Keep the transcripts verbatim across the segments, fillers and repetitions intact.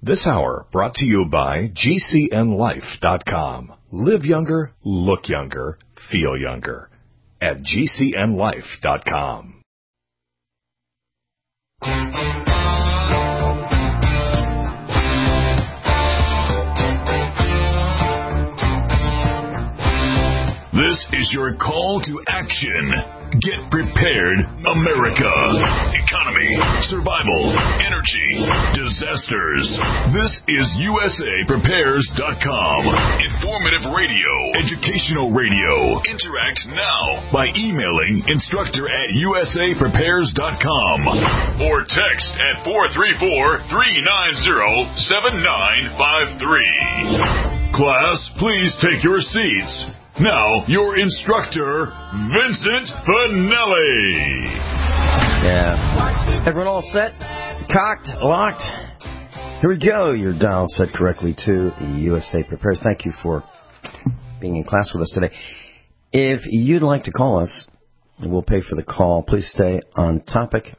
This hour brought to you by G C N life dot com. Live younger, look younger, feel younger at G C N life dot com. This is your call to action. Get prepared, America. Economy, survival, energy, disasters. This is U S A Prepares dot com. Informative radio, educational radio. Interact now by emailing instructor at U S A Prepares dot com or text at four three four, three nine zero, seven nine five three. Class, please take your seats. Now, your instructor, Vincent Finelli. Yeah. Everyone all set? Cocked? Locked? Here we go. Your dial set correctly to U S A Prepares. Thank you for being in class with us today. If you'd like to call us, we'll pay for the call. Please stay on topic.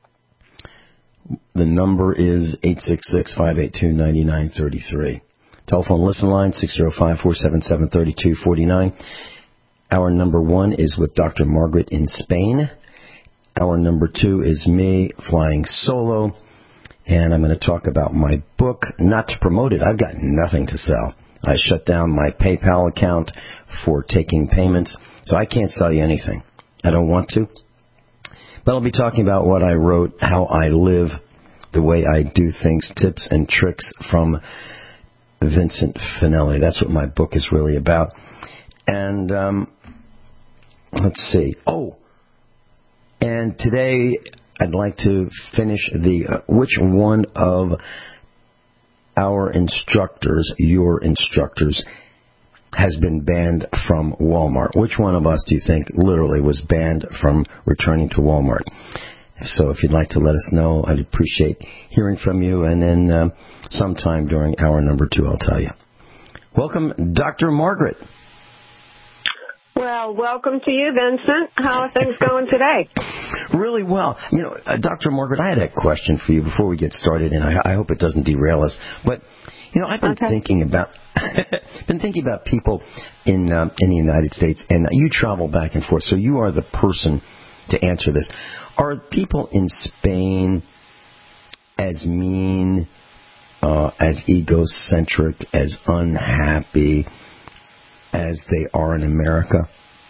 The number is eight six six, five eight two, nine nine three three. Telephone listen line, six oh five, four seven seven, three two four nine. Our number one is with Doctor Margaret in Spain. Our number two is me flying solo. And I'm going to talk about my book. Not to promote it. I've got nothing to sell. I shut down my PayPal account for taking payments. So I can't sell you anything. I don't want to. But I'll be talking about what I wrote, how I live, the way I do things, tips and tricks from Vincent Finelli. That's what my book is really about. And um, let's see. Oh, and today I'd like to finish the uh, which one of our instructors, your instructors, has been banned from Walmart. Which one of us do you think literally was banned from returning to Walmart? So if you'd like to let us know, I'd appreciate hearing from you. And then uh, sometime during hour number two, I'll tell you. Welcome, Doctor Margaret. Well, welcome to you, Vincent. How are things going today? Really well. You know, uh, Doctor Margaret, I had a question for you before we get started, and I, I hope it doesn't derail us. But, you know, I've been okay. thinking about been thinking about people in uh, in the United States, and you travel back and forth, so you are the person to answer this. Are people in Spain as mean, uh, as egocentric, as unhappy as they are in America?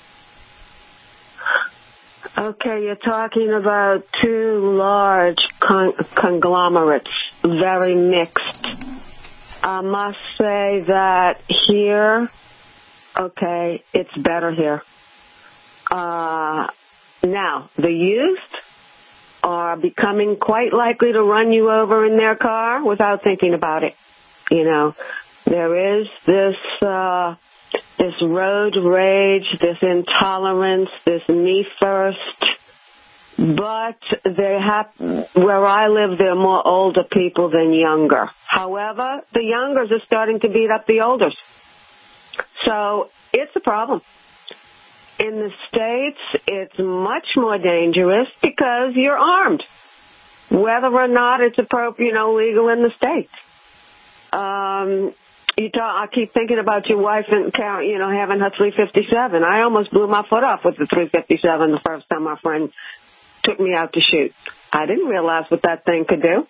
Okay, you're talking about two large con- conglomerates, very mixed. I must say that here, okay, it's better here. Uh... Now, the youth are becoming quite likely to run you over in their car without thinking about it. You know, there is this uh, this road rage, this intolerance, this me first. But they have, where I live, there are more older people than younger. However, the youngers are starting to beat up the olders. So it's a problem. In the States, it's much more dangerous because you're armed, whether or not it's appropriate, you know, legal in the States. Um, you talk, I keep thinking about your wife and, you know, having her three fifty-seven. I almost blew my foot off with the three fifty-seven the first time my friend took me out to shoot. I didn't realize what that thing could do.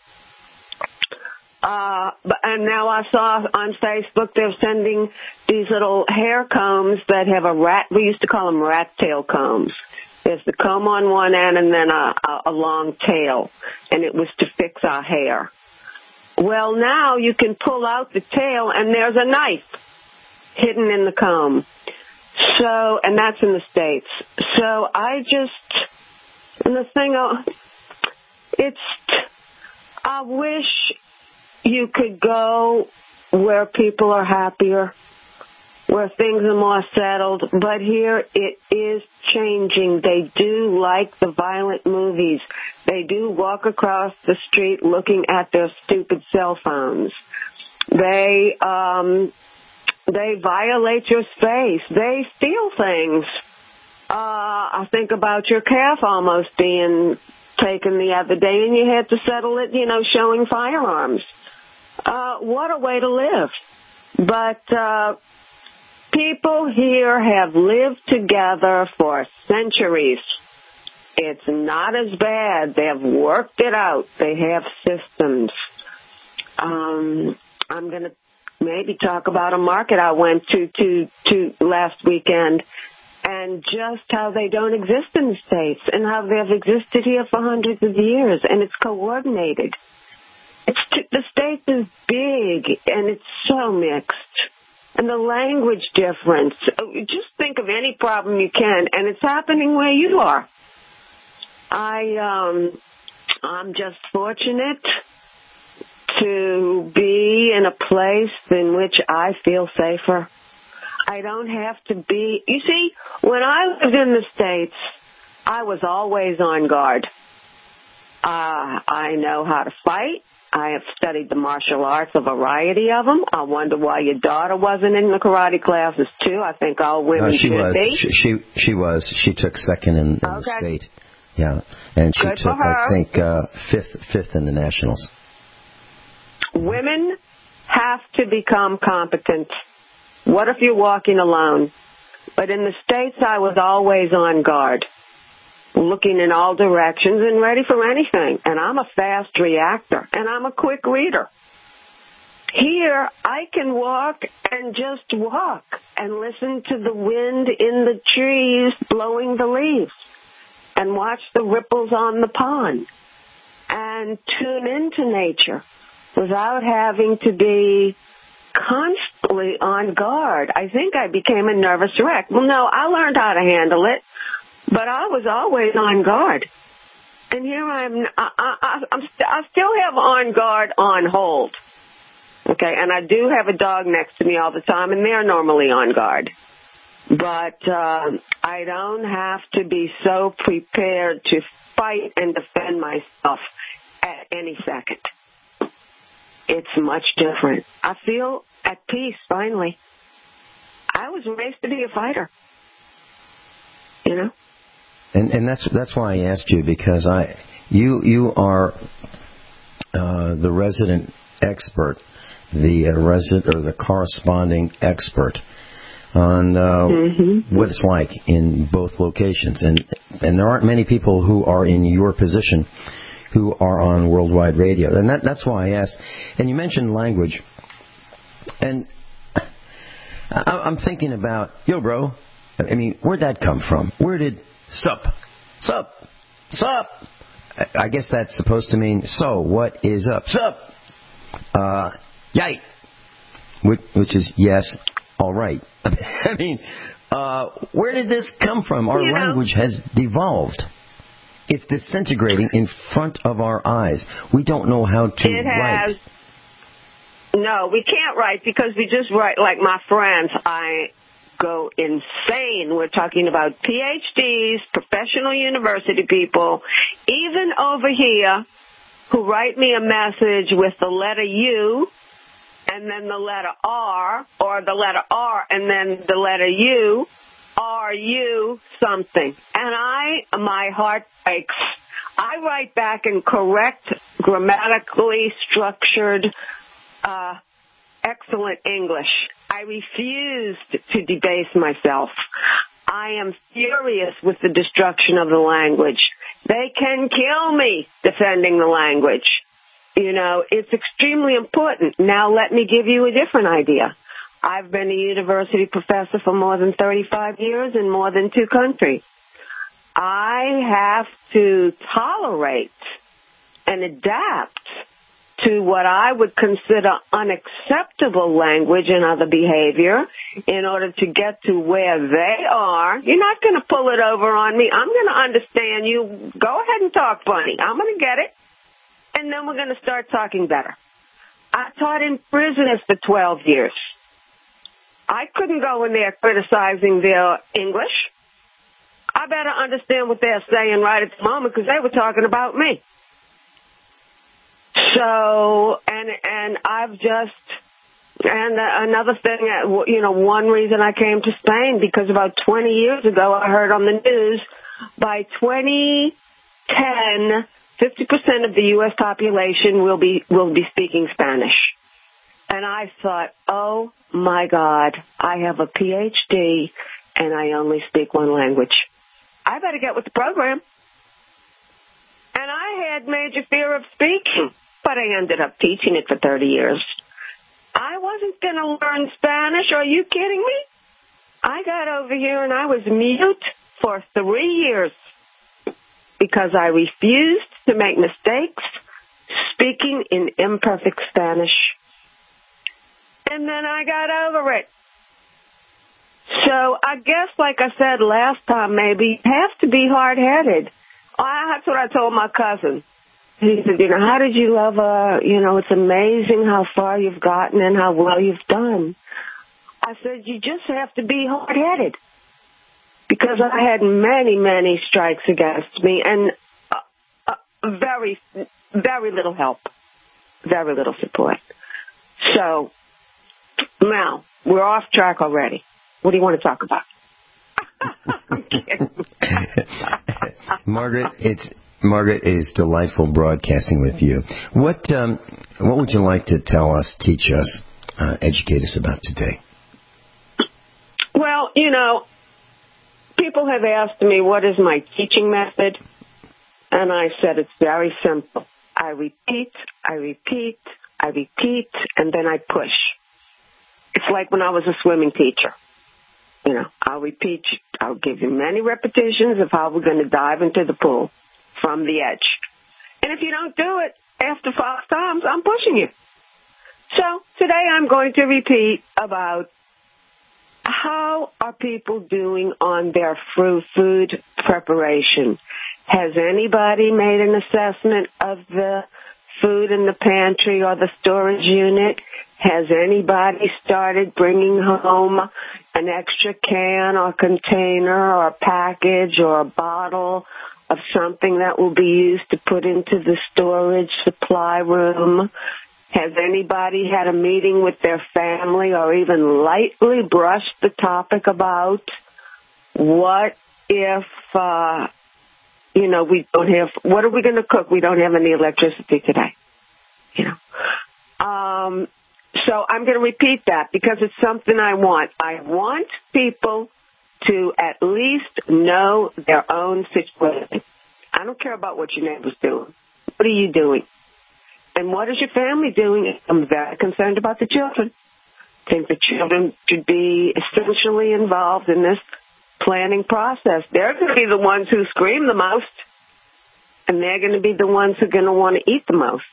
Uh, but, and now I saw on Facebook they're sending these little hair combs that have a rat, we used to call them rat tail combs. There's the comb on one end and then a, a, a long tail, and it was to fix our hair. Well, now you can pull out the tail and there's a knife hidden in the comb. So, and that's in the States. So I just, and the thing, it's, I wish you could go where people are happier, where things are more settled, but here it is changing. They do like the violent movies. They do walk across the street looking at their stupid cell phones. They, um, they violate your space. They steal things. Uh, I think about your calf almost being taken the other day, and you had to settle it, you know, showing firearms. Uh, what a way to live. But uh, people here have lived together for centuries. It's not as bad. They have worked it out. They have systems. Um, I'm going to maybe talk about a market I went to, to to last weekend, and just how they don't exist in the States and how they've existed here for hundreds of years, and it's coordinated. It's t- the States is big, and it's so mixed. And the language difference. Just think of any problem you can, and it's happening where you are. I, um, I'm just fortunate to be in a place in which I feel safer. I don't have to be... You see, when I lived in the States, I was always on guard. Uh, I know how to fight. I have studied the martial arts, a variety of them. I wonder why your daughter wasn't in the karate classes, too. I think all women no, she should was. be. She, she she was. She took second in, in Okay. the state. Yeah. And she Good took, for her. I think, uh, fifth fifth in the nationals. Women have to become competent. What if you're walking alone? But in the States, I was always on guard, looking in all directions and ready for anything. And I'm a fast reactor, and I'm a quick reader. Here, I can walk and just walk and listen to the wind in the trees blowing the leaves and watch the ripples on the pond and tune into nature without having to be constantly on guard. I think I became a nervous wreck. Well, no, I learned how to handle it, but I was always on guard. And here I'm, I, I, I'm, st- I still have on guard on hold. Okay, and I do have a dog next to me all the time, and they're normally on guard. But uh, I don't have to be so prepared to fight and defend myself at any second. It's much different. I feel at peace, finally. I was raised to be a fighter, you know? And and that's that's why I asked you, because I you you are uh, the resident expert, the uh, resident or the corresponding expert on uh, mm-hmm. what it's like in both locations, and and there aren't many people who are in your position who are on worldwide radio, and that that's why I asked. And you mentioned language, and I, I'm thinking about yo, bro. I mean, where'd that come from? Where did sup, sup, sup? I guess that's supposed to mean so. What is up? Sup? Uh, yite, which, which is yes, all right. I mean, uh, where did this come from? Our you language know. has devolved. It's disintegrating in front of our eyes. We don't know how to it write. Has, no, we can't write because we just write like my friends. I go insane. We're talking about P H Ds, professional university people, even over here, who write me a message with the letter U and then the letter R, or the letter R and then the letter U. Are you something? And I, my heart breaks. I write back in correct, grammatically structured, uh, excellent English. I refuse to debase myself. I am furious with the destruction of the language. They can kill me defending the language. You know, it's extremely important. Now let me give you a different idea. I've been a university professor for more than thirty-five years in more than two countries. I have to tolerate and adapt to what I would consider unacceptable language and other behavior in order to get to where they are. You're not going to pull it over on me. I'm going to understand you. Go ahead and talk funny. I'm going to get it. And then we're going to start talking better. I taught in prisons for twelve years. I couldn't go in there criticizing their English. I better understand what they're saying right at the moment because they were talking about me. So, and and I've just, and another thing, you know, one reason I came to Spain, because about twenty years ago I heard on the news, by twenty ten, fifty percent of the U S population will be will be speaking Spanish. And I thought, oh, my God, I have a P H D and I only speak one language. I better get with the program. And I had major fear of speaking, but I ended up teaching it for thirty years. I wasn't going to learn Spanish. Are you kidding me? I got over here and I was mute for three years because I refused to make mistakes speaking in imperfect Spanish. And then I got over it. So I guess, like I said last time, maybe you have to be hard-headed. Oh, that's what I told my cousin. He said, you know, how did you love, uh, you know, it's amazing how far you've gotten and how well you've done. I said, you just have to be hard-headed. Because I had many, many strikes against me and uh, uh, very, very little help, very little support. So, now, we're off track already. What do you want to talk about? I'm kidding. Margaret, it's Margaret, it is delightful broadcasting with you. What um, what would you like to tell us, teach us, uh, educate us about today? Well, you know, people have asked me what is my teaching method, and I said it's very simple. I repeat, I repeat, I repeat, and then I push. It's like when I was a swimming teacher. You know, I'll repeat, I'll give you many repetitions of how we're going to dive into the pool from the edge. And if you don't do it after five times, I'm pushing you. So today I'm going to repeat about how are people doing on their food preparation. Has anybody made an assessment of the food in the pantry or the storage unit? Has anybody started bringing home an extra can or container or package or a bottle of something that will be used to put into the storage supply room? Has anybody had a meeting with their family or even lightly brushed the topic about what if, uh, you know, we don't have, what are we going to cook? We don't have any electricity today. You know. Um, so I'm going to repeat that because it's something I want. I want people to at least know their own situation. I don't care about what your neighbor's doing. What are you doing? And what is your family doing? I'm very concerned about the children. I think the children should be essentially involved in this planning process. They're going to be the ones who scream the most, and they're going to be the ones who are going to want to eat the most.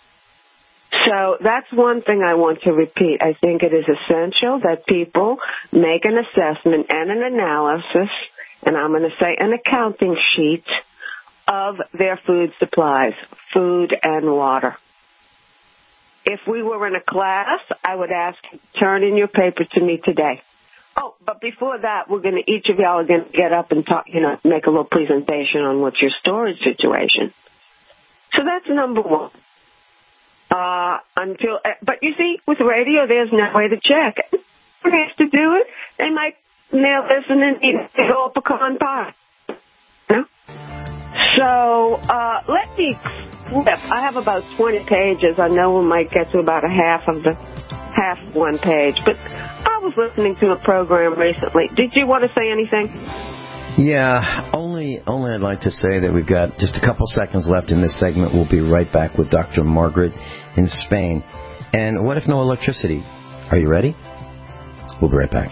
So that's one thing I want to repeat. I think it is essential that people make an assessment and an analysis, and I'm going to say an accounting sheet, of their food supplies, food and water. If we were in a class, I would ask you to turn in your paper to me today. Oh, but before that, we're going to, each of y'all are going to get up and talk, you know, make a little presentation on what's your storage situation. So that's number one. Uh, until, but you see, with radio, there's no way to check. Who has to do it? They might nail this and then eat a whole pecan pie. You know? So, uh, let me flip. I have about twenty pages. I know we might get to about a half of the, half one page. But I was listening to a program recently. Did you want to say anything? Yeah, only, only I'd like to say that we've got just a couple seconds left in this segment. We'll be right back with Doctor Margaret in Spain. And what if no electricity? Are you ready? We'll be right back.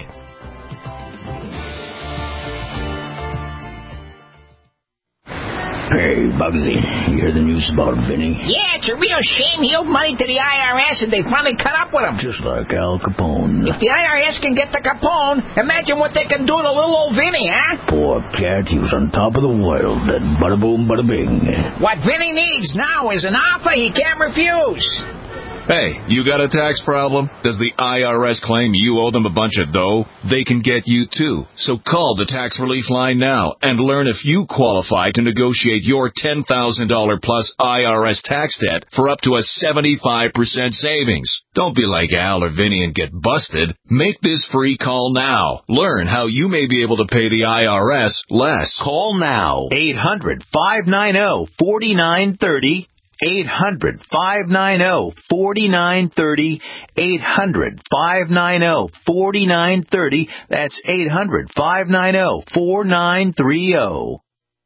Hey, Bugsy, you hear the news about Vinny? Yeah, it's a real shame. He owed money to the I R S and they finally cut up with him. Just like Al Capone. If the I R S can get the Capone, imagine what they can do to little old Vinny, huh? Poor cat, he was on top of the world. That bada boom, bada bing. What Vinny needs now is an offer he can't refuse. Hey, you got a tax problem? Does the I R S claim you owe them a bunch of dough? They can get you too. So call the Tax Relief Line now and learn if you qualify to negotiate your ten thousand dollars plus I R S tax debt for up to a seventy-five percent savings. Don't be like Al or Vinny and get busted. Make this free call now. Learn how you may be able to pay the I R S less. Call now. eight hundred, five nine zero, four nine three zero. eight hundred, five nine zero, four nine three zero. eight hundred, five nine zero, four nine three zero. That's eight hundred, five nine zero, four nine three zero.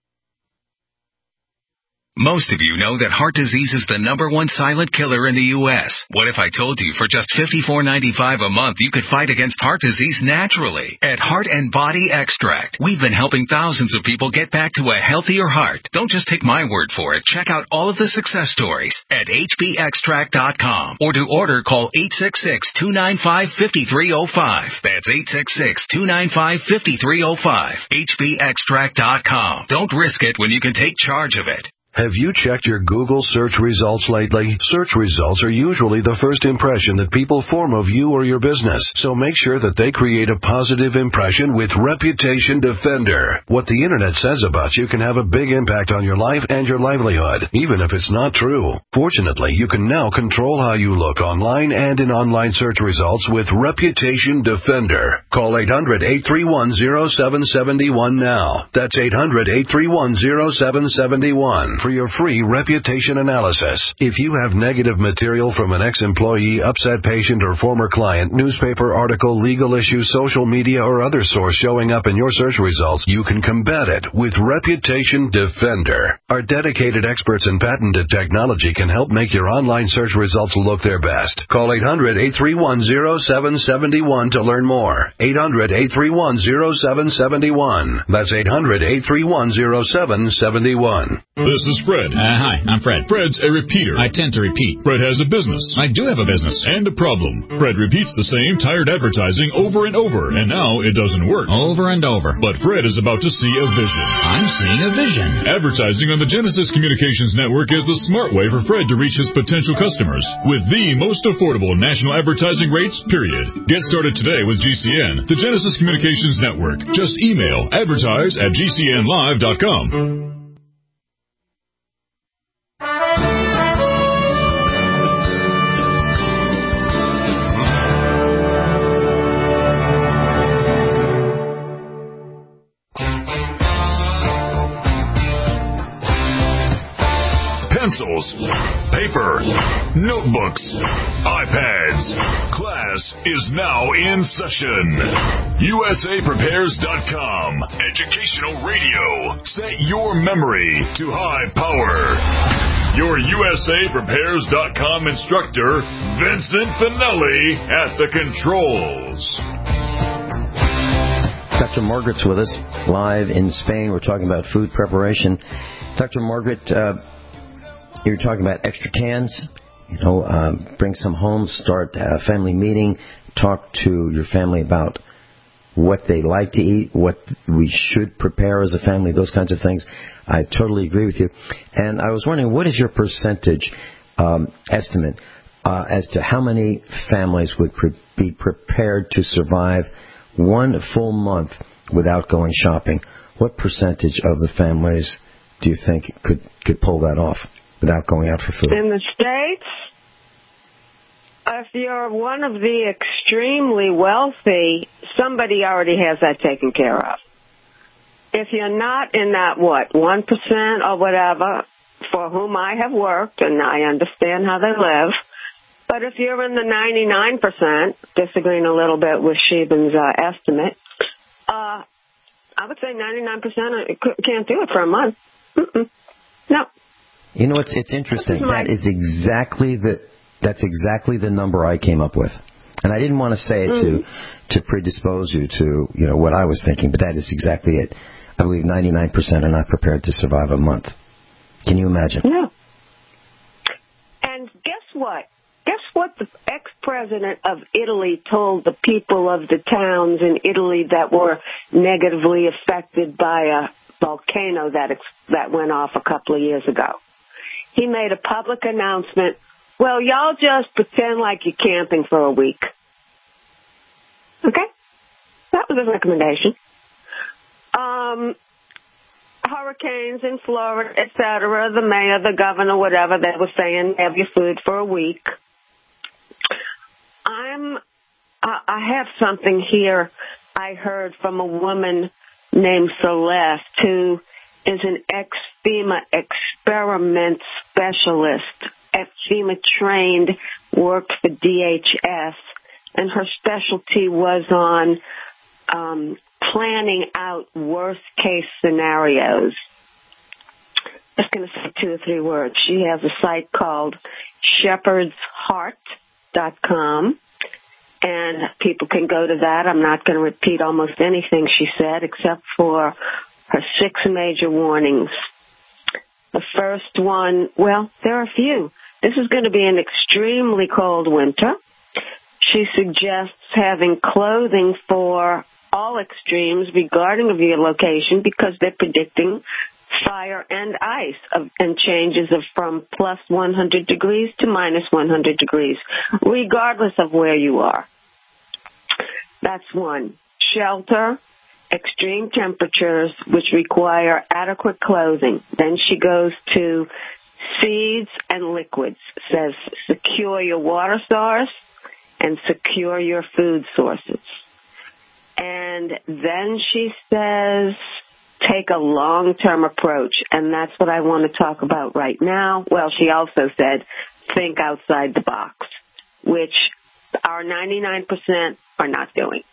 Most of you know that heart disease is the number one silent killer in the U S What if I told you for just fifty-four ninety-five a month you could fight against heart disease naturally? At Heart and Body Extract, we've been helping thousands of people get back to a healthier heart. Don't just take my word for it. Check out all of the success stories at H B extract dot com. Or to order, call eight six six, two nine five, five three zero five. That's eight six six, two nine five, five three zero five. H B extract dot com. Don't risk it when you can take charge of it. Have you checked your Google search results lately? Search results are usually the first impression that people form of you or your business, so make sure that they create a positive impression with Reputation Defender. What the Internet says about you can have a big impact on your life and your livelihood, even if it's not true. Fortunately, you can now control how you look online and in online search results with Reputation Defender. Call eight hundred, eight three one, zero seven seven one now. That's eight hundred, eight three one, zero seven seven one. For your free reputation analysis. If you have negative material from an ex-employee, upset patient, or former client, newspaper article, legal issue, social media, or other source showing up in your search results, you can combat it with Reputation Defender. Our dedicated experts in patented technology can help make your online search results look their best. Call eight hundred, eight three one, zero seven seven one to learn more. eight hundred, eight three one, zero seven seven one. That's eight hundred, eight three one, zero seven seven one. This is Fred. Uh, hi, I'm Fred. Fred's a repeater. I tend to repeat. Fred has a business. I do have a business. And a problem. Fred repeats the same tired advertising over and over, and now it doesn't work. Over and over. But Fred is about to see a vision. I'm seeing a vision. Advertising on the Genesis Communications Network is the smart way for Fred to reach his potential customers with the most affordable national advertising rates, period. Get started today with G C N, the Genesis Communications Network. Just email advertise at G C N live dot com. Pencils, paper, notebooks, iPads. Class is now in session. U S A Prepares dot com. Educational radio. Set your memory to high power. Your U S A Prepares dot com instructor, Vincent Finelli, at the controls. Doctor Margaret's with us, live in Spain. We're talking about food preparation. Doctor Margaret, uh, you're talking about extra cans, you know, um, bring some home, start a family meeting, talk to your family about what they like to eat, what we should prepare as a family, those kinds of things. I totally agree with you. And I was wondering, what is your percentage um, estimate uh, as to how many families would pre- be prepared to survive one full month without going shopping? What percentage of the families do you think could, could pull that off without going out for food? In the States, if you're one of the extremely wealthy, somebody already has that taken care of. If you're not in that, what, one percent or whatever, for whom I have worked, and I understand how they live, but if you're in the ninety-nine percent, disagreeing a little bit with Sheban's uh, estimate, uh, I would say ninety-nine percent can't do it for a month. Mm-mm. No. You know, it's it's interesting. That is exactly the that's exactly the number I came up with, and I didn't want to say it mm. to to predispose you to you know what I was thinking, but that is exactly it. I believe ninety-nine percent are not prepared to survive a month. Can you imagine? Yeah. And guess what? Guess what the ex-president of Italy told the people of the towns in Italy that were negatively affected by a volcano that ex- that went off a couple of years ago? He made a public announcement, well, y'all just pretend like you're camping for a week. Okay? That was his recommendation. Um, hurricanes in Florida, et cetera, the mayor, the governor, whatever, they were saying, have your food for a week. I'm, I have something here I heard from a woman named Celeste, who is an ex-FEMA experiment specialist, FEMA-trained, worked for D H S, and her specialty was on um, planning out worst-case scenarios. Just going to say two or three words. She has a site called shepherds heart dot com, and people can go to that. I'm not going to repeat almost anything she said except for her six major warnings. The first one, well, there are a few. This is going to be an extremely cold winter. She suggests having clothing for all extremes regarding of your location because they're predicting fire and ice of, and changes of from plus one hundred degrees to minus one hundred degrees, regardless of where you are. That's one. Shelter, extreme temperatures, which require adequate clothing. Then she goes to seeds and liquids, says secure your water source and secure your food sources. And then she says take a long-term approach, and that's what I want to talk about right now. Well, she also said think outside the box, which our ninety-nine percent are not doing.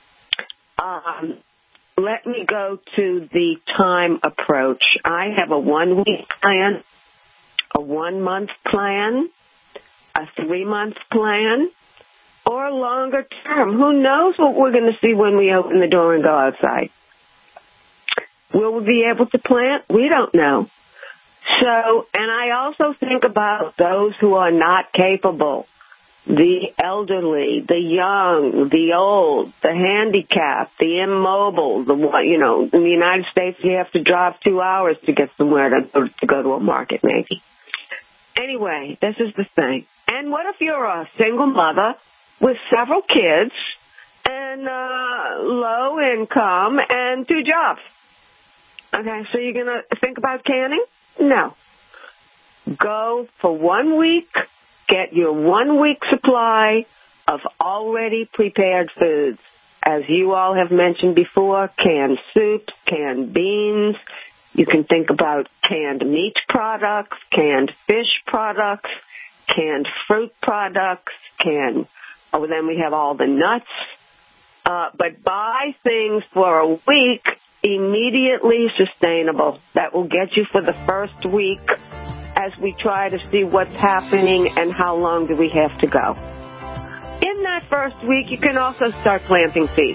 Um, let me go to the time approach. I have a one-week plan, a one-month plan, a three-month plan, or a longer term. Who knows what we're going to see when we open the door and go outside? Will we be able to plant? We don't know. So, and I also think about those who are not capable, the elderly, the young, the old, the handicapped, the immobile, the, you know, in the United States you have to drive two hours to get somewhere to, to go to a market maybe. Anyway, this is the thing. And what if you're a single mother with several kids and uh, low income and two jobs? Okay, so you're going to think about canning? No. Go for one week, get your one-week supply of already prepared foods. As you all have mentioned before, canned soups, canned beans. You can think about canned meat products, canned fish products, canned fruit products, canned, oh, then we have all the nuts. Uh, but buy things for a week, immediately sustainable. That will get you for the first week as we try to see what's happening and how long do we have to go. In that first week, you can also start planting seeds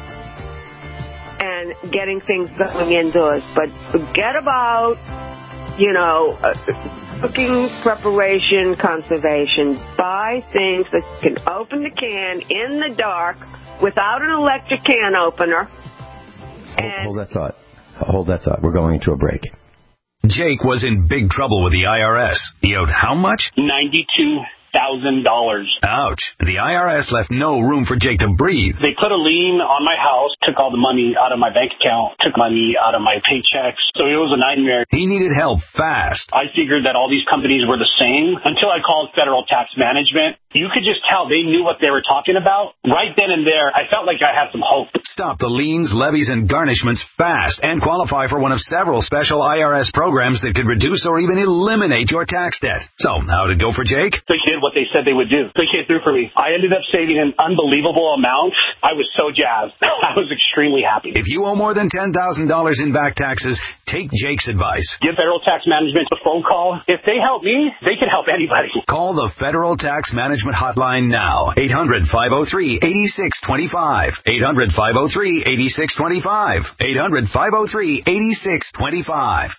and getting things going indoors. But forget about, you know, uh, cooking, preparation, conservation. Buy things that you can open the can in the dark without an electric can opener. Hold, hold that thought. Hold that thought. We're going into a break. Jake was in big trouble with the I R S. He owed how much? ninety-two thousand dollars. Ouch. The I R S left no room for Jake to breathe. They put a lien on my house, took all the money out of my bank account, took money out of my paychecks. So it was a nightmare. He needed help fast. I figured that all these companies were the same until I called Federal Tax Management. You could just tell they knew what they were talking about. Right then and there, I felt like I had some hope. Stop the liens, levies, and garnishments fast and qualify for one of several special I R S programs that could reduce or even eliminate your tax debt. So, how did it go for Jake? They did what they said they would do. They came through for me. I ended up saving an unbelievable amount. I was so jazzed. I was extremely happy. If you owe more than ten thousand dollars in back taxes, take Jake's advice. Give Federal Tax Management a phone call. If they help me, they can help anybody. Call the Federal Tax Management hotline now. eight hundred, five oh three, eight six two five. eight hundred, five oh three, eight six two five. eight hundred, five oh three, eight six two five.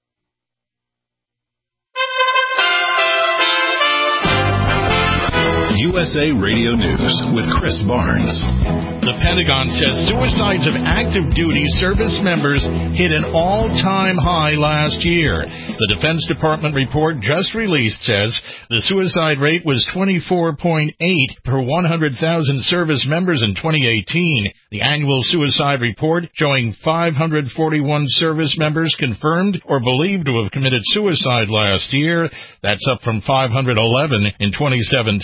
U S A Radio News with Chris Barnes. The Pentagon says suicides of active duty service members hit an all-time high last year. The Defense Department report just released says the suicide rate was twenty-four point eight per one hundred thousand service members in twenty eighteen. The annual suicide report showing five hundred forty-one service members confirmed or believed to have committed suicide last year. That's up from five hundred eleven in twenty seventeen.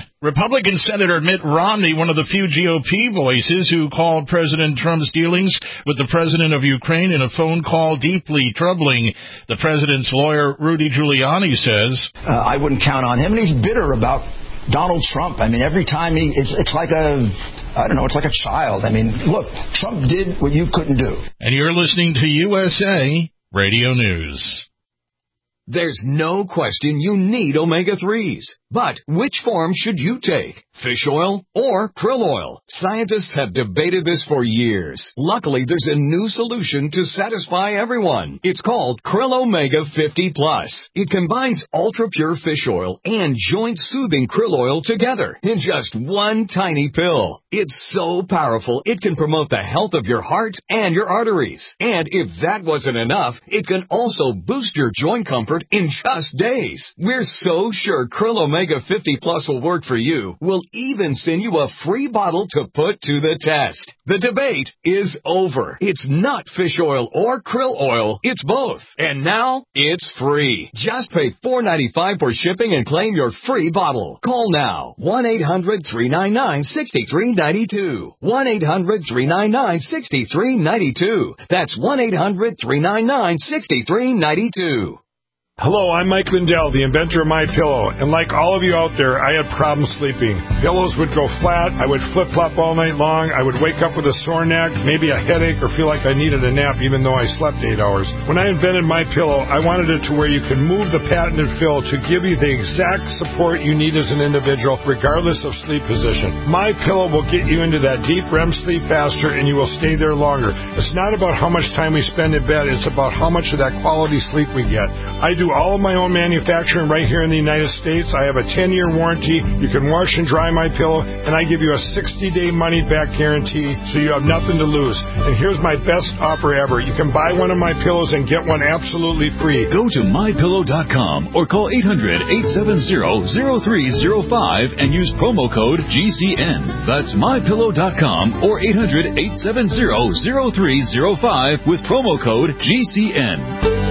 Republican Senator Mitt Romney, one of the few G O P voices who called President Trump's dealings with the president of Ukraine in a phone call deeply troubling. The president's lawyer, Rudy Giuliani, says, uh, I wouldn't count on him, and he's bitter about Donald Trump. I mean, every time he, it's, it's like a, I don't know, it's like a child. I mean, look, Trump did what you couldn't do. And you're listening to U S A Radio News. There's no question you need omega threes. But which form should you take? Fish oil or krill oil? Scientists have debated this for years. Luckily, there's a new solution to satisfy everyone. It's called Krill Omega fifty plus. It combines ultra-pure fish oil and joint-soothing krill oil together in just one tiny pill. It's so powerful, it can promote the health of your heart and your arteries. And if that wasn't enough, it can also boost your joint comfort in just days. We're so sure Krill Omega fifty plus will work for you. We'll even send you a free bottle to put to the test. The debate is over. It's not fish oil or krill oil. It's both. And now it's free. Just pay four dollars and ninety-five cents for shipping and claim your free bottle. Call now. one eight hundred three nine nine six three nine two. one eight hundred three nine nine six three nine two. That's one eight hundred three nine nine six three nine two. Hello, I'm Mike Lindell, the inventor of MyPillow, and like all of you out there, I had problems sleeping. Pillows would go flat, I would flip-flop all night long, I would wake up with a sore neck, maybe a headache, or feel like I needed a nap even though I slept eight hours. When I invented MyPillow, I wanted it to where you could move the patented fill to give you the exact support you need as an individual, regardless of sleep position. MyPillow will get you into that deep R E M sleep faster, and you will stay there longer. It's not about how much time we spend in bed, it's about how much of that quality sleep we get. I do all of my own manufacturing right here in the United States. I have a ten-year warranty. You can wash and dry my pillow, and I give you a sixty-day money-back guarantee, so you have nothing to lose. And here's my best offer ever. You can buy one of my pillows and get one absolutely free. Go to my pillow dot com or call eight hundred eight seven zero zero three zero five and use promo code G C N. That's my pillow dot com or eight hundred eight seven zero zero three zero five with promo code G C N.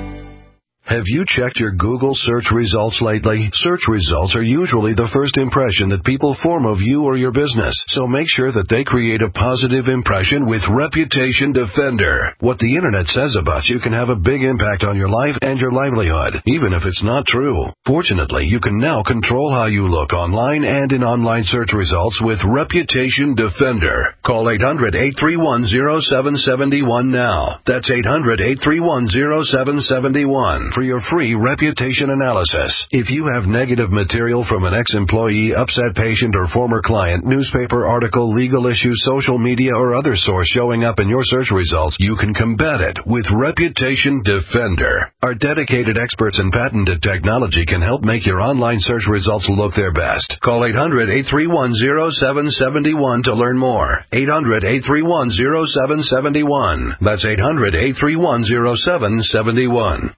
Have you checked your Google search results lately? Search results are usually the first impression that people form of you or your business, so make sure that they create a positive impression with Reputation Defender. What the Internet says about you can have a big impact on your life and your livelihood, even if it's not true. Fortunately, you can now control how you look online and in online search results with Reputation Defender. Call eight hundred eight three one zero seven seven one now. That's eight hundred eight three one zero seven seven one. For your free reputation analysis. If you have negative material from an ex-employee, upset patient, or former client, newspaper article, legal issue, social media, or other source showing up in your search results, you can combat it with Reputation Defender. Our dedicated experts in patented technology can help make your online search results look their best. Call eight hundred eight three one zero seven seven one to learn more. eight hundred eight three one zero seven seven one. That's eight hundred eight three one zero seven seven one.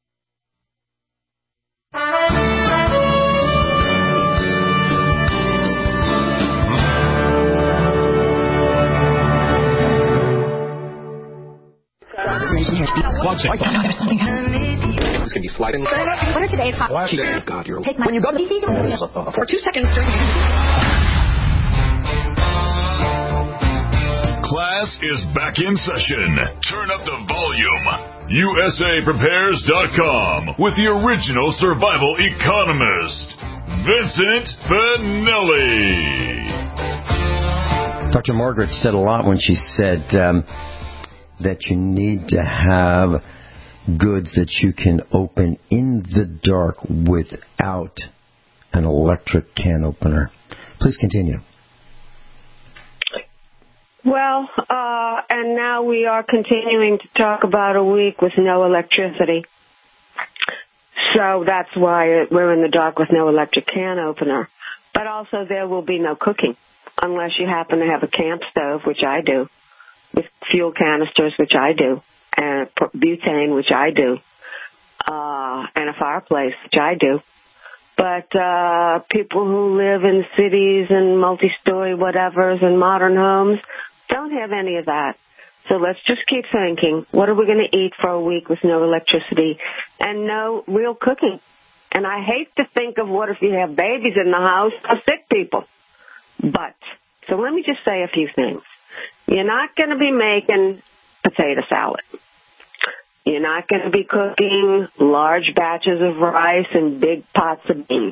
Watch it. There's something happening. It's going to be sliding. What are today's hot Watch it. Oh, God, you're... Take my... When you go to... For two seconds during... Class is back in session. Turn up the volume. U S A Prepares dot com with the original survival economist, Vincent Finelli. Doctor Margaret said a lot when she said um, that you need to have goods that you can open in the dark without an electric can opener. Please continue. Well, uh, and now we are continuing to talk about a week with no electricity. So that's why we're in the dark with no electric can opener. But also there will be no cooking unless you happen to have a camp stove, which I do, with fuel canisters, which I do, and butane, which I do, uh, and a fireplace, which I do. But uh, people who live in cities and multi-story whatevers and modern homes don't have any of that. So let's just keep thinking, what are we going to eat for a week with no electricity and no real cooking? And I hate to think of what if you have babies in the house or sick people. But, so let me just say a few things. You're not going to be making potato salad. You're not going to be cooking large batches of rice and big pots of beans.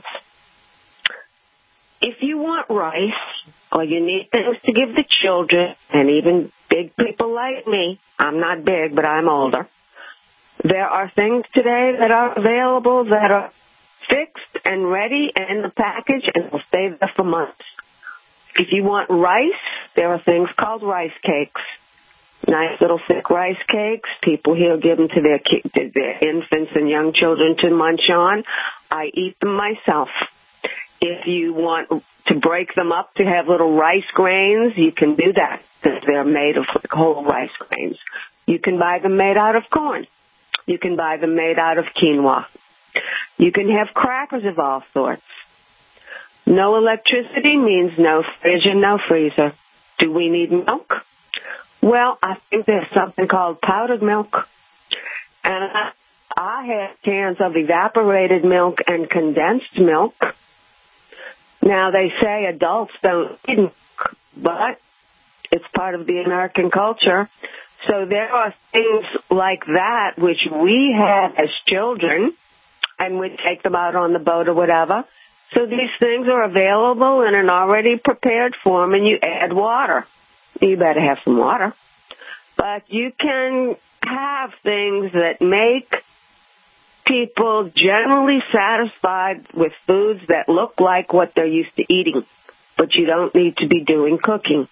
If you want rice, or you need things to give the children, and even big people like me, I'm not big, but I'm older, there are things today that are available that are fixed and ready and in the package and will stay there for months. If you want rice, there are things called rice cakes. Nice little thick rice cakes. People here give them to their, ki- to their infants and young children to munch on. I eat them myself. If you want to break them up to have little rice grains, you can do that because they're made of whole rice grains. You can buy them made out of corn. You can buy them made out of quinoa. You can have crackers of all sorts. No electricity means no fridge and no freezer. Do we need milk? Well, I think there's something called powdered milk. And I, I have cans of evaporated milk and condensed milk. Now, they say adults don't eat milk, but it's part of the American culture. So there are things like that which we had as children, and we take them out on the boat or whatever. So these things are available in an already prepared form, and you add water. You better have some water. But you can have things that make people generally satisfied with foods that look like what they're used to eating, but you don't need to be doing cooking.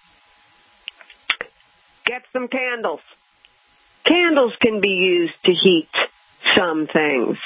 Get some candles. Candles can be used to heat some things.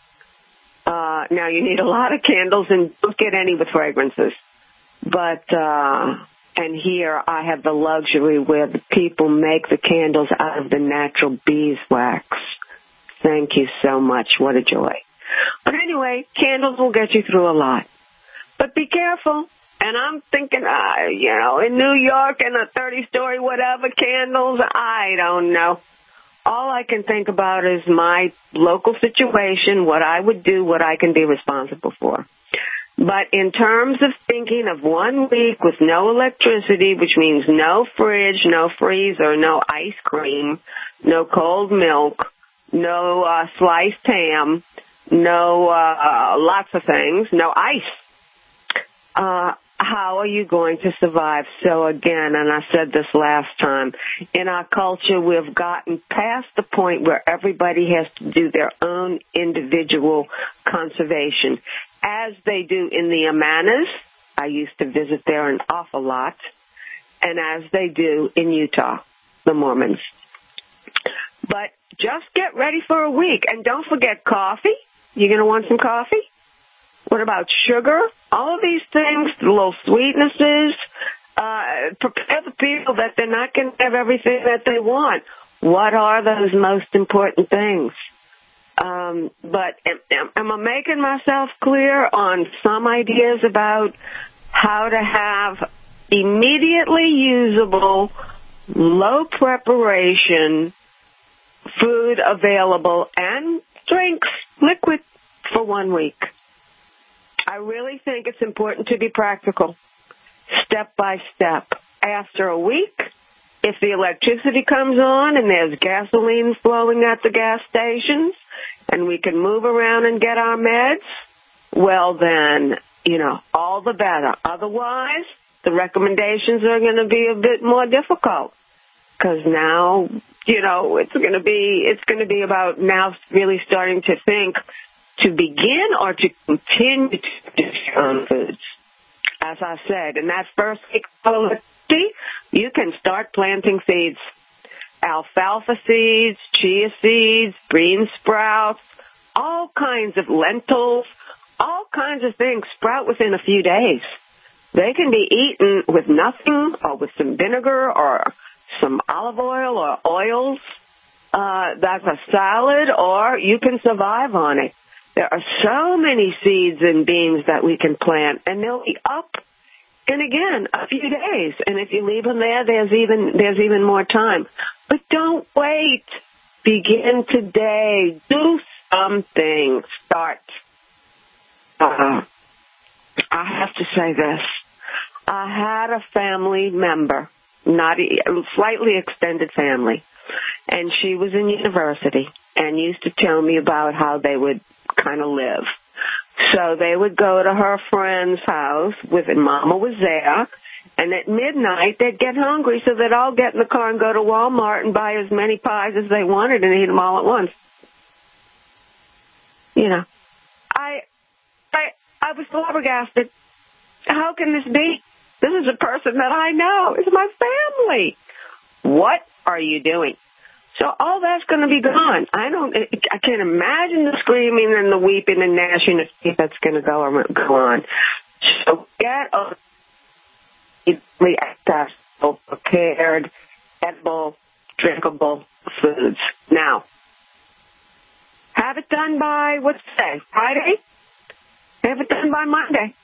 Uh, now, you need a lot of candles, and don't get any with fragrances. But, uh, and here I have the luxury where the people make the candles out of the natural beeswax. Thank you so much. What a joy. But anyway, candles will get you through a lot. But be careful. And I'm thinking, uh, you know, in New York in a thirty-story whatever, candles, I don't know. All I can think about is my local situation, what I would do, what I can be responsible for. But in terms of thinking of one week with no electricity, which means no fridge, no freezer, no ice cream, no cold milk, no uh, sliced ham, no uh, lots of things, no ice, uh, how are you going to survive? So again, and I said this last time, in our culture we've gotten past the point where everybody has to do their own individual conservation, as they do in the Amanas. I used to visit there an awful lot, and as they do in Utah, the Mormons. But just get ready for a week, and don't forget coffee. You're going to want some coffee? What about sugar? All of these things, the little sweetnesses, uh, prepare the people that they're not going to have everything that they want. What are those most important things? Um, but am, am I making myself clear on some ideas about how to have immediately usable, low preparation food available and drinks, liquid, for one week? I really think it's important to be practical, step by step. After a week, if the electricity comes on and there's gasoline flowing at the gas stations and we can move around and get our meds, well then, you know, all the better. Otherwise, the recommendations are going to be a bit more difficult because now, you know, it's going to be, it's going to be about now really starting to think to begin or to continue to do your own foods. As I said, in that first week of electricity, you can start planting seeds. Alfalfa seeds, chia seeds, bean sprouts, all kinds of lentils, all kinds of things sprout within a few days. They can be eaten with nothing or with some vinegar or some olive oil or oils. Uh, that's a salad, or you can survive on it. There are so many seeds and beans that we can plant, and they'll be up in, again, a few days. And if you leave them there, there's even there's even more time. But don't wait. Begin today. Do something. Start. uh, I have to say this. I had a family member, not a slightly extended family, and she was in university and used to tell me about how they would kind of live. So they would go to her friend's house with, and Mama was there, and at midnight they'd get hungry, so they'd all get in the car and go to Walmart and buy as many pies as they wanted and eat them all at once. You know, I, I, I was flabbergasted. How can this be? This is a person that I know. It's my family. What are you doing? So all that's going to be gone. I don't. I can't imagine the screaming and the weeping and gnashing of teeth that's going to go go on. So get accessible, prepared, edible, drinkable foods now. Have it done by what's today? Friday. Have it done by Monday.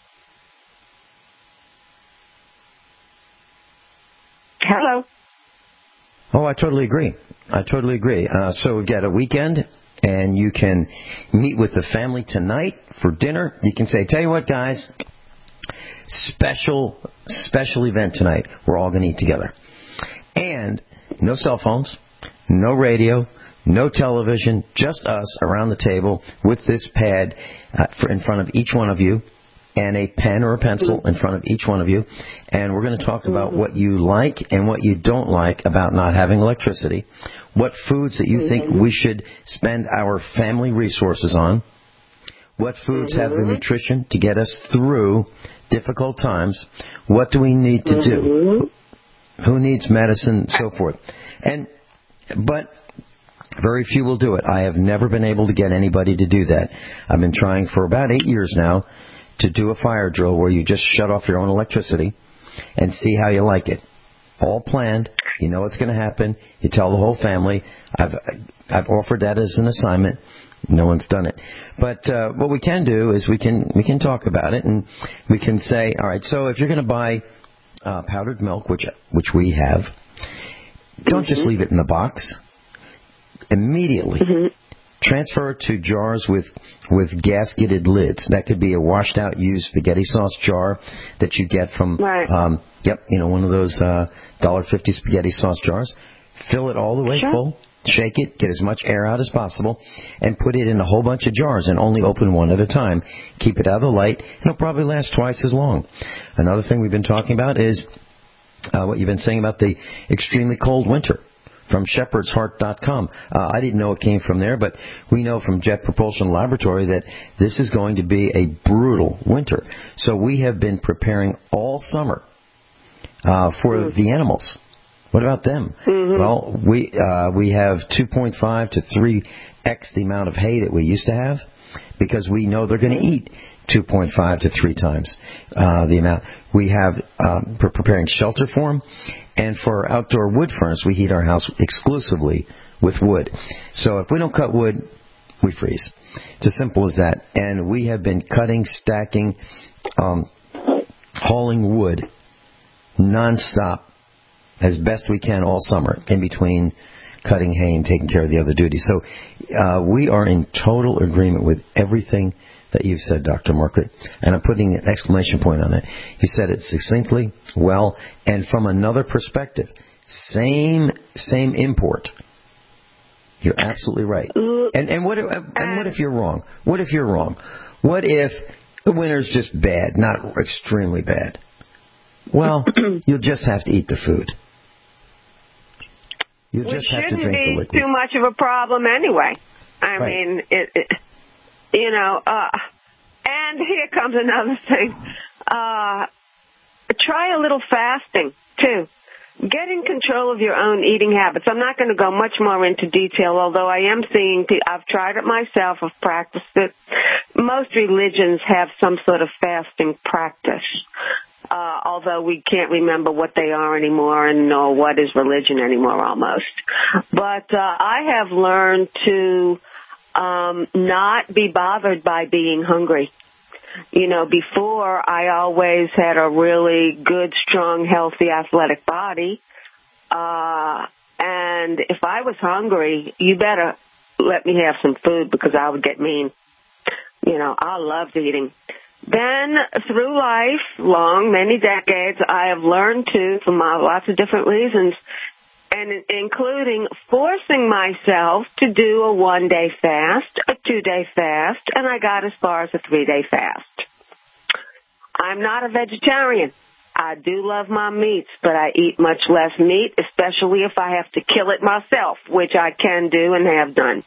Hello. Oh, I totally agree. I totally agree. Uh, so we've got a weekend, and you can meet with the family tonight for dinner. You can say, tell you what, guys, special, special event tonight. We're all going to eat together. And no cell phones, no radio, no television, just us around the table with this pad uh, for in front of each one of you, and a pen or a pencil in front of each one of you. And we're going to talk about what you like and what you don't like about not having electricity, what foods that you think we should spend our family resources on, what foods have the nutrition to get us through difficult times, what do we need to do, who needs medicine, so forth. And but very few will do it. I have never been able to get anybody to do that. I've been trying for about eight years now to do a fire drill where you just shut off your own electricity and see how you like it. All planned. You know what's going to happen. You tell the whole family. I've I've offered that as an assignment. No one's done it. But uh, what we can do is we can we can talk about it, and we can say, all right, so if you're going to buy uh, powdered milk, which which we have, don't just leave it in the box. Immediately. Transfer it to jars with with gasketed lids. That could be a washed out used spaghetti sauce jar that you get from right. um yep, you know, one of those uh one dollar fifty spaghetti sauce jars. Fill it all the way sure. full. Shake it, get as much air out as possible, and put it in a whole bunch of jars and only open one at a time. Keep it out of the light, and it'll probably last twice as long. Another thing we've been talking about is uh, what you've been saying about the extremely cold winter. From shepherds heart dot com. Uh, I didn't know it came from there, but we know from Jet Propulsion Laboratory that this is going to be a brutal winter. So we have been preparing all summer uh, for mm-hmm. the animals. What about them? Mm-hmm. Well, we uh, we have two point five to three x the amount of hay that we used to have because we know they're going to eat two point five to three times uh, the amount. We have um, we're preparing shelter for them. And for our outdoor wood furnace, we heat our house exclusively with wood. So if we don't cut wood, we freeze. It's as simple as that. And we have been cutting, stacking, um, hauling wood nonstop as best we can all summer, in between cutting hay and taking care of the other duties. So uh, we are in total agreement with everything that you've said, Doctor Margaret, and I'm putting an exclamation point on it. You said it succinctly, well, and from another perspective. Same same import. You're absolutely right. And and what if, and what if you're wrong? What if you're wrong? What if the winter's just bad, not extremely bad? Well, you'll just have to eat the food. You'll just have to drink the liquids. It shouldn't be too much of a problem anyway. I right. mean, it, it You know, uh, and here comes another thing. Uh, try a little fasting, too. Get in control of your own eating habits. I'm not going to go much more into detail, although I am seeing, I've tried it myself, I've practiced it. Most religions have some sort of fasting practice, uh, although we can't remember what they are anymore and know what is religion anymore almost. But uh, I have learned to Um, not be bothered by being hungry. You know, before I always had a really good, strong, healthy, athletic body. Uh, and if I was hungry, you better let me have some food because I would get mean. You know, I loved eating. Then through life, long, many decades, I have learned to, for my, lots of different reasons, and including forcing myself to do a one-day fast, a two-day fast, and I got as far as a three-day fast. I'm not a vegetarian. I do love my meats, but I eat much less meat, especially if I have to kill it myself, which I can do and have done.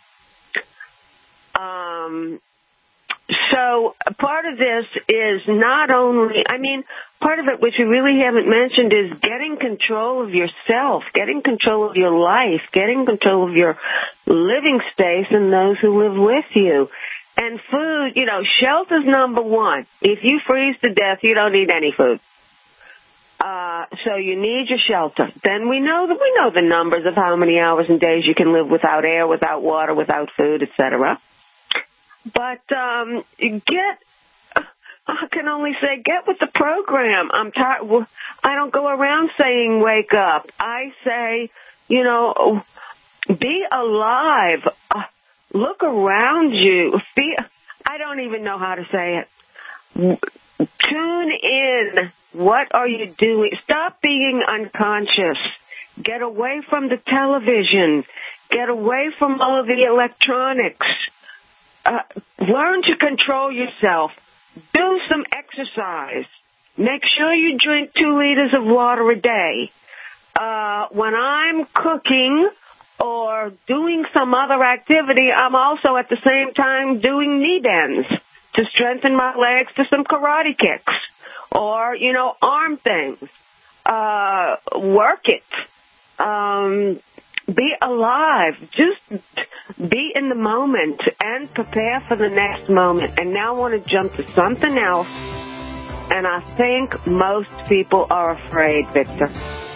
Um, so part of this is not only, I mean, part of it, which we really haven't mentioned, is getting control of yourself, getting control of your life, getting control of your living space and those who live with you. And food, you know, shelter's number one. If you freeze to death, you don't need any food. Uh, so you need your shelter. Then we know that we know the numbers of how many hours and days you can live without air, without water, without food, et cetera. But um, get, I can only say, get with the program. I'm tired. I don't go around saying wake up. I say, you know, be alive. Uh, look around you. Be, I don't even know how to say it. Tune in. What are you doing? Stop being unconscious. Get away from the television. Get away from all of the electronics. Uh, learn to control yourself. Do some exercise. Make sure you drink two liters of water a day. Uh, when I'm cooking or doing some other activity, I'm also at the same time doing knee bends to strengthen my legs for some karate kicks. Or, you know, arm things. Uh, work it. Um, be alive. Just be in the moment and prepare for the next moment. And now I want to jump to something else. And I think most people are afraid, Victor.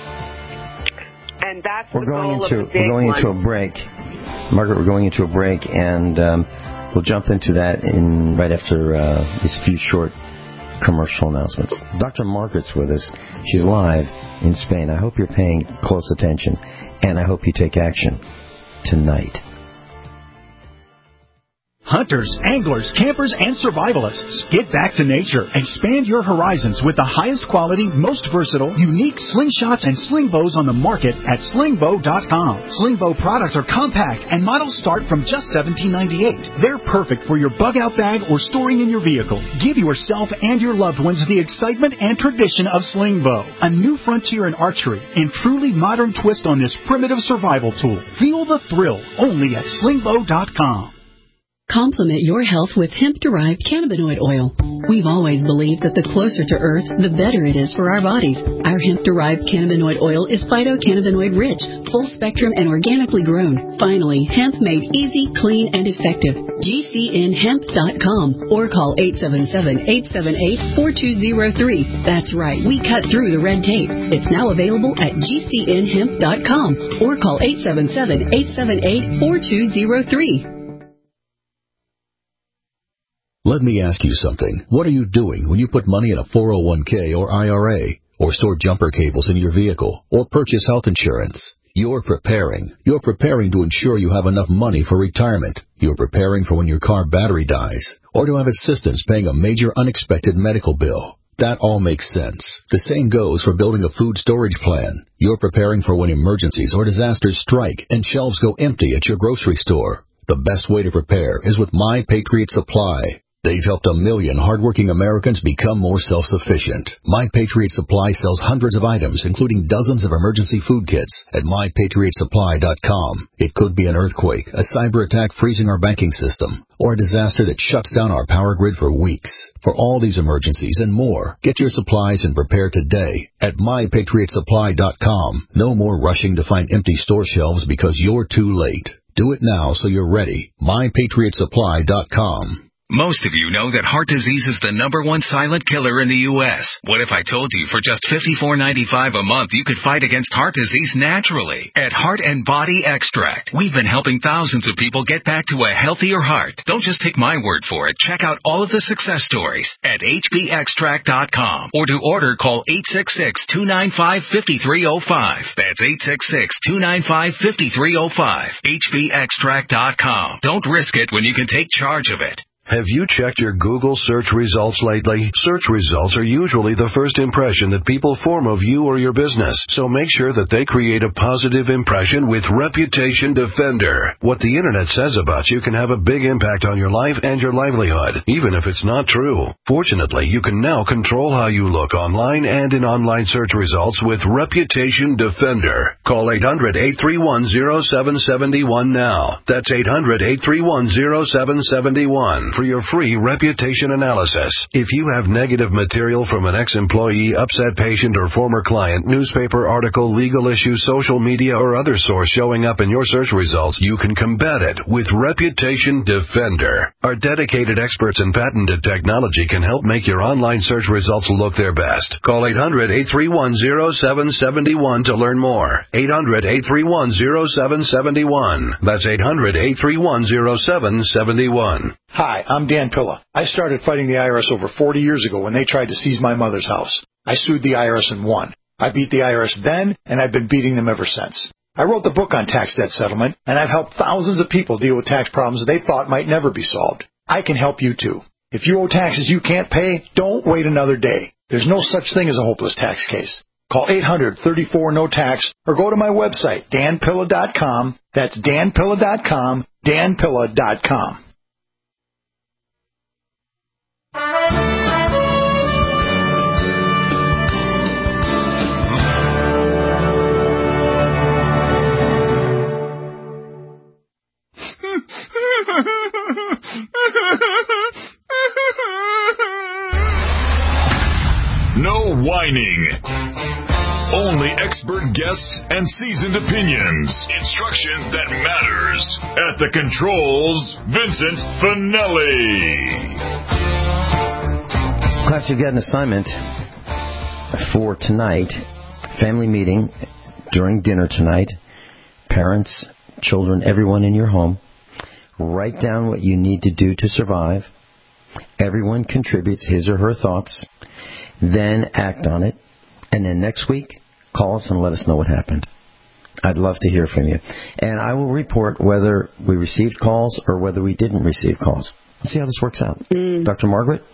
And that's we're the going goal into of the big we're going one. into a break, Margaret. We're going into a break, and um, we'll jump into that in right after uh, these few short commercial announcements. Doctor Margaret's with us. She's live in Spain. I hope you're paying close attention, and I hope you take action tonight. Hunters, anglers, campers, and survivalists. Get back to nature. Expand your horizons with the highest quality, most versatile, unique slingshots and sling bows on the market at sling bow dot com. Sling bow products are compact and models start from just seventeen ninety-eight. They're perfect for your bug out bag or storing in your vehicle. Give yourself and your loved ones the excitement and tradition of sling bow, a new frontier in archery and truly modern twist on this primitive survival tool. Feel the thrill only at sling bow dot com. Complement your health with hemp-derived cannabinoid oil. We've always believed that the closer to Earth, the better it is for our bodies. Our hemp-derived cannabinoid oil is phytocannabinoid-rich, full-spectrum, and organically grown. Finally, hemp made easy, clean, and effective. G C N hemp dot com or call eight seven seven, eight seven eight, four two zero three. That's right, we cut through the red tape. It's now available at G C N hemp dot com or call eight seven seven, eight seven eight, four two zero three. Let me ask you something. What are you doing when you put money in a four oh one k or I R A, or store jumper cables in your vehicle, or purchase health insurance? You're preparing. You're preparing to ensure you have enough money for retirement. You're preparing for when your car battery dies, or to have assistance paying a major unexpected medical bill. That all makes sense. The same goes for building a food storage plan. You're preparing for when emergencies or disasters strike and shelves go empty at your grocery store. The best way to prepare is with My Patriot Supply. They've helped a million hardworking Americans become more self-sufficient. My Patriot Supply sells hundreds of items, including dozens of emergency food kits, at my patriot supply dot com. It could be an earthquake, a cyber attack freezing our banking system, or a disaster that shuts down our power grid for weeks. For all these emergencies and more, get your supplies and prepare today at my patriot supply dot com. No more rushing to find empty store shelves because you're too late. Do it now so you're ready. my patriot supply dot com. Most of you know that heart disease is the number one silent killer in the U S What if I told you for just fifty-four ninety-five a month you could fight against heart disease naturally? At Heart and Body Extract, we've been helping thousands of people get back to a healthier heart. Don't just take my word for it. Check out all of the success stories at H B extract dot com, or to order, call eight six six, two nine five, five three zero five. That's eight six six, two nine five, five three zero five. H B extract dot com. Don't risk it when you can take charge of it. Have you checked your Google search results lately? Search results are usually the first impression that people form of you or your business, so make sure that they create a positive impression with Reputation Defender. What the Internet says about you can have a big impact on your life and your livelihood, even if it's not true. Fortunately, you can now control how you look online and in online search results with Reputation Defender. Call eight hundred, eight three one, zero seven seven one now. That's eight hundred, eight three one, zero seven seven one. For your free reputation analysis. If you have negative material from an ex-employee, upset patient, or former client, newspaper article, legal issue, social media, or other source showing up in your search results, you can combat it with Reputation Defender. Our dedicated experts in patented technology can help make your online search results look their best. Call eight hundred, eight three one, zero seven seven one to learn more. eight hundred, eight three one, zero seven seven one. That's eight hundred, eight three one, zero seven seven one. Hi, I'm Dan Pilla. I started fighting the I R S over forty years ago when they tried to seize my mother's house. I sued the I R S and won. I beat the I R S then, and I've been beating them ever since. I wrote the book on tax debt settlement, and I've helped thousands of people deal with tax problems they thought might never be solved. I can help you too. If you owe taxes you can't pay, don't wait another day. There's no such thing as a hopeless tax case. Call eight hundred, thirty-four, no tax or go to my website, dan pilla dot com. That's dan pilla dot com, dan pilla dot com. No whining. Only expert guests and seasoned opinions. Instruction that matters. At the controls, Vincent Finelli. Class, you've got an assignment for tonight. Family meeting during dinner tonight. Parents, children, everyone in your home. Write down what you need to do to survive. Everyone contributes his or her thoughts. Then act on it. And then next week, call us and let us know what happened. I'd love to hear from you. And I will report whether we received calls or whether we didn't receive calls. Let's see how this works out. Mm. Doctor Margaret?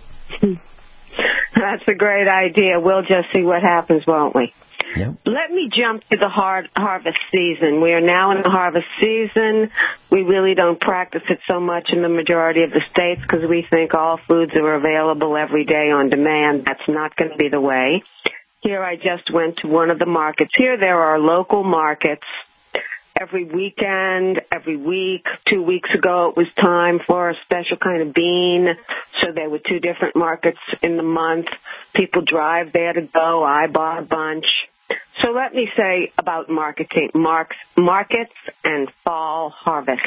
That's a great idea. We'll just see what happens, won't we? Yep. Let me jump to the hard harvest season. We are now in the harvest season. We really don't practice it so much in the majority of the states because we think all foods are available every day on demand. That's not going to be the way. Here I just went to one of the markets. Here there are local markets every weekend, every week. Two weeks ago it was time for a special kind of bean. So there were two different markets in the month. People drive there to go. I bought a bunch. So let me say about marketing, marks, markets and fall harvest.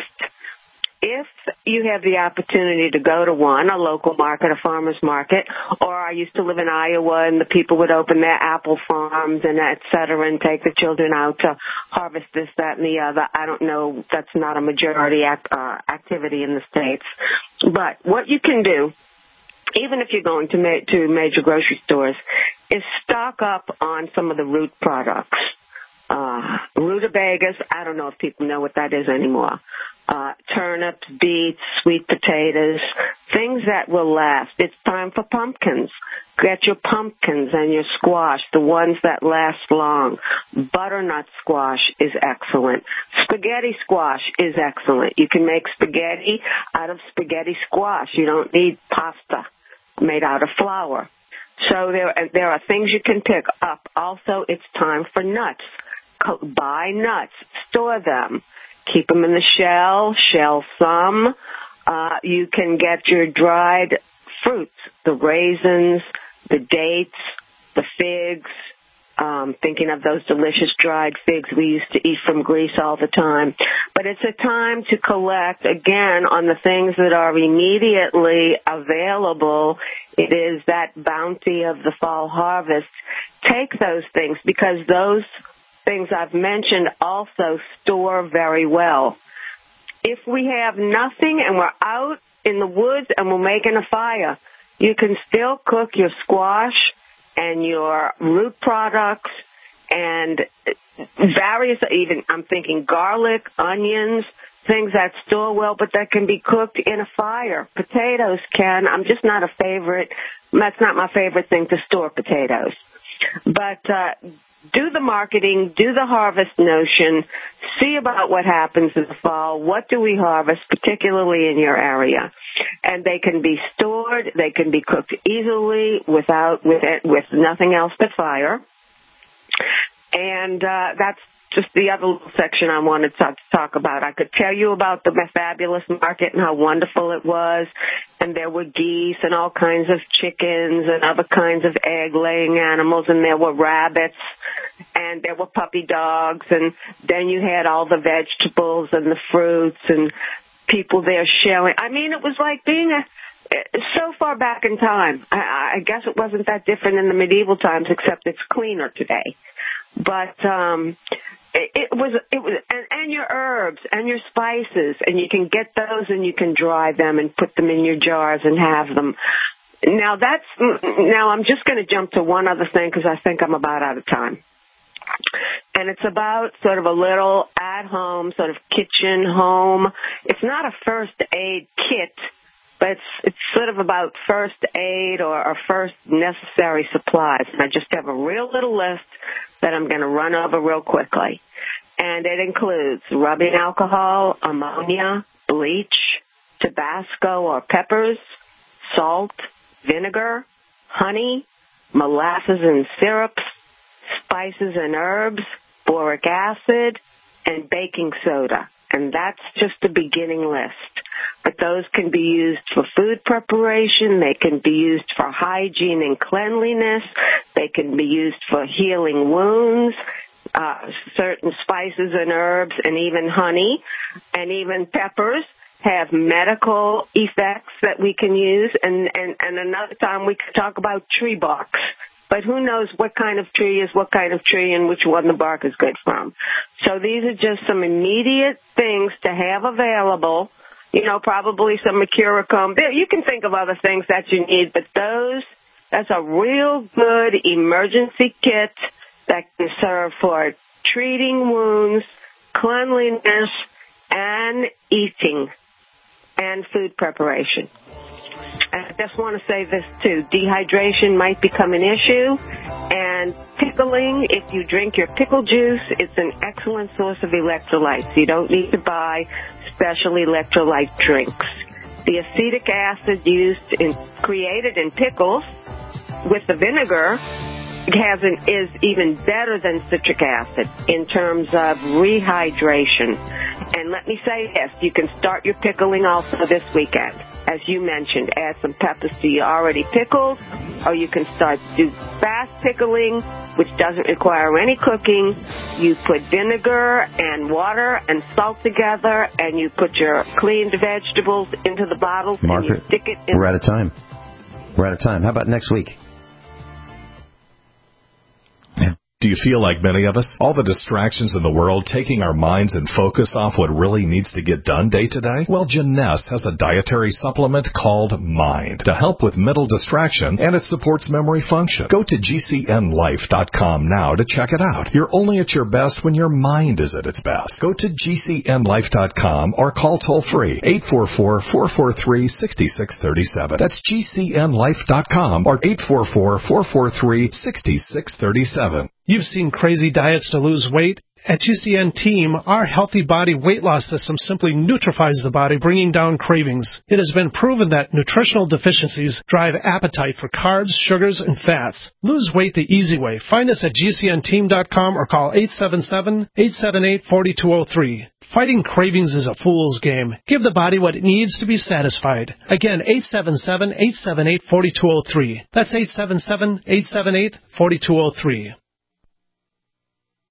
If you have the opportunity to go to one, a local market, a farmer's market, or I used to live in Iowa and the people would open their apple farms and et cetera and take the children out to harvest this, that, and the other. I don't know. That's not a majority act, uh, activity in the States. But what you can do, even if you're going to, ma- to major grocery stores, is stock up on some of the root products. Uh, rutabagas, I don't know if people know what that is anymore. Uh, turnips, beets, sweet potatoes, things that will last. It's time for pumpkins. Get your pumpkins and your squash, the ones that last long. Butternut squash is excellent. Spaghetti squash is excellent. You can make spaghetti out of spaghetti squash. You don't need pasta made out of flour. So there, there are things you can pick up. Also, it's time for nuts. Buy nuts. Store them. Keep them in the shell. Shell some. Uh, you can get your dried fruits, the raisins, the dates, the figs. Um, thinking of those delicious dried figs we used to eat from Greece all the time. But it's a time to collect, again, on the things that are immediately available. It is that bounty of the fall harvest. Take those things because those things I've mentioned also store very well. If we have nothing and we're out in the woods and we're making a fire, you can still cook your squash and your root products and various, even I'm thinking garlic, onions, things that store well, but that can be cooked in a fire. Potatoes can. I'm just not a favorite. That's not my favorite thing to store potatoes. But uh, do the marketing, do the harvest notion, see about what happens in the fall. What do we harvest, particularly in your area? And they can be stored. They can be cooked easily without with it, with nothing else but fire. And uh, that's just the other little section I wanted to talk about. I could tell you about the fabulous market and how wonderful it was. And there were geese and all kinds of chickens and other kinds of egg-laying animals. And there were rabbits. And there were puppy dogs. And then you had all the vegetables and the fruits and people there sharing. I mean, it was like being a... so far back in time. I, I guess it wasn't that different in the medieval times, except it's cleaner today. But um, it, it was, it was, and, and your herbs and your spices, and you can get those and you can dry them and put them in your jars and have them. Now that's now I'm just going to jump to one other thing because I think I'm about out of time. And it's about sort of a little at-home, sort of kitchen home. It's not a first aid kit, but it's, it's sort of about first aid or, or first necessary supplies. And I just have a real little list that I'm going to run over real quickly. And it includes rubbing alcohol, ammonia, bleach, Tabasco or peppers, salt, vinegar, honey, molasses and syrups, spices and herbs, boric acid, and baking soda. And that's just the beginning list. But those can be used for food preparation. They can be used for hygiene and cleanliness. They can be used for healing wounds, uh, certain spices and herbs, and even honey, and even peppers have medical effects that we can use. And, and, and another time we could talk about tree barks. But who knows what kind of tree is what kind of tree and which one the bark is good from. So these are just some immediate things to have available. You know, probably some mercurochrome. You can think of other things that you need, but those, that's a real good emergency kit that can serve for treating wounds, cleanliness, and eating, and food preparation. And I just want to say this, too. Dehydration might become an issue, and pickling, if you drink your pickle juice, it's an excellent source of electrolytes. You don't need to buy special electrolyte drinks. The acetic acid used in created in pickles with the vinegar has an, is even better than citric acid in terms of rehydration. And let me say this, you can start your pickling also this weekend. As you mentioned, add some peppers to your already pickled, or you can start do fast pickling, which doesn't require any cooking. You put vinegar and water and salt together, and you put your cleaned vegetables into the bottles, Margaret, and you stick it in. We're out of time. We're out of time. How about next week? Do you feel like many of us? All the distractions in the world taking our minds and focus off what really needs to get done day to day? Well, Jeunesse has a dietary supplement called Mind to help with mental distraction, and it supports memory function. Go to G C N life dot com now to check it out. You're only at your best when your mind is at its best. Go to G C N life dot com or call toll-free eight four four, four four three, six six three seven. That's G C N life dot com or eight four four, four four three, six six three seven. You've seen crazy diets to lose weight. At G C N Team, our Healthy Body Weight Loss System simply neutralizes the body, bringing down cravings. It has been proven that nutritional deficiencies drive appetite for carbs, sugars, and fats. Lose weight the easy way. Find us at G C N team dot com or call eight seven seven, eight seven eight, four two zero three. Fighting cravings is a fool's game. Give the body what it needs to be satisfied. Again, eight seven seven, eight seven eight, four two zero three. That's eight seven seven, eight seven eight, four two zero three.